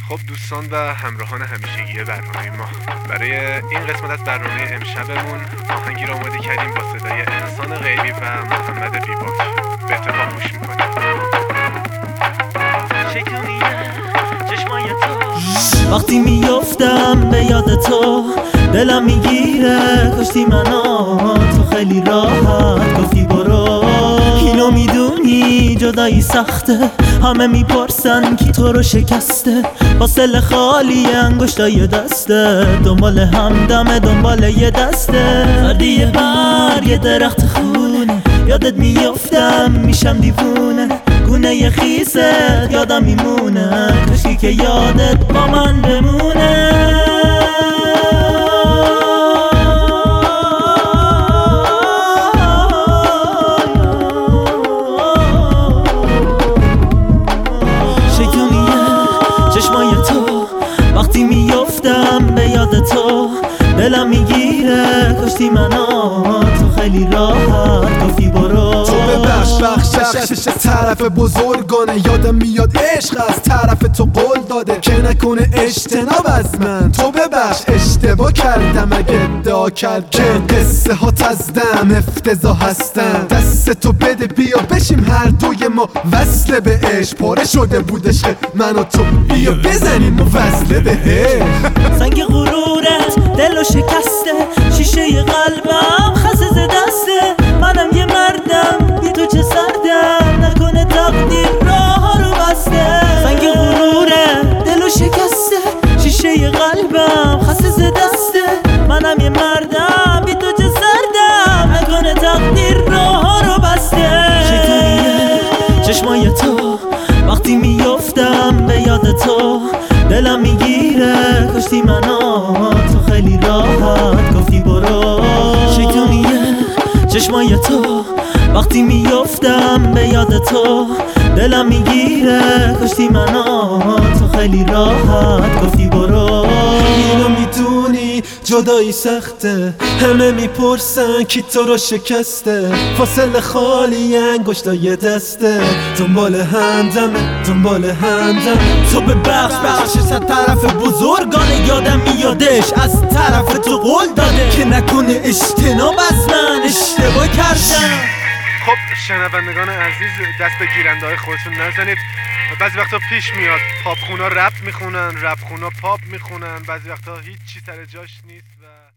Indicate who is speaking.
Speaker 1: خب دوستان و همراهان همیشگی برنامه ما، برای این قسمت از برنامه امشبمون آهنگی رو آماده کردیم با صدای انسان غیبی و محمد بیباک. به اتفاق گوش میکنیم.
Speaker 2: وقتی میافتم به یاد تو دلم میگیره کشتی منو، تو خیلی راحت گفتی برو. اینو میدونی جدایی سخته، همه میپرسن کی تو رو شکسته. فاصله خالی انگشتای دسته، دنبال همدمه دنبال یه دسته. فردی برگ یه درخت خونه، یادت میافتم میشم دیوونه. گونه ی خیست یادم میمونه، کشی که یادت با من بمونه. شیطونیه چشمای تو وقتی میافتم به یاد تو، دلم میگیره کشتی منو، تو خیلی راحت گفتی برو.
Speaker 3: تو بخشش طرف بزرگانه، یادم میاد عشق از طرف تو قول داده که نکنه اجتناب از من. تو ببخش اشتباه کردم اگه ادعا کرد که قصه هات از دم افتضاح هستن. دست تو بده بیا بشیم هر دوی ما وصله به عشق. پاره شده بود عشق من و تو، بیا بزنیم و وصله بهش.
Speaker 2: سنگ غرورت دلو شکسته، شیشه قلبم خسته ز دسته. منم یه مردم بی تو چه سردم، نکنه تقدیر راه رو بسته. سنگ غرورت دلو شکسته، شیشه قلبم خسته ز دسته. منم یه مردم بی تو چه سردم، نکنه تقدیر راه رو بسته. شیطونیه چشمای تو وقتی میافتم به یاد تو، دلم میگیره کشتی منو، تو خیلی راحت گفتی برو. شیطونیه چشمای تو وقتی میافتم به یاد تو، دلم میگیره کشتی منو، تو خیلی راحت گفتی برو.
Speaker 3: اینو میدونی جدایی سخته، همه میپرسن کی تو رو شکسته. فاصله خالی انگشتای دسته، دنبال همدمه دنبال همدم. تو بخشش از طرف بزرگانه، یادم میادش از طرف تو قول داده که نکنه اجتناب از من اشتباه کردم.
Speaker 1: خب شنوندگان عزیز، دست به گیرنده های خودتون نزنید. بعضی وقتا پیش میاد پاپ خونا رپ میخونن، رپ خونا پاپ میخونن، بعضی وقتا هیچ چی سر جاش نیست و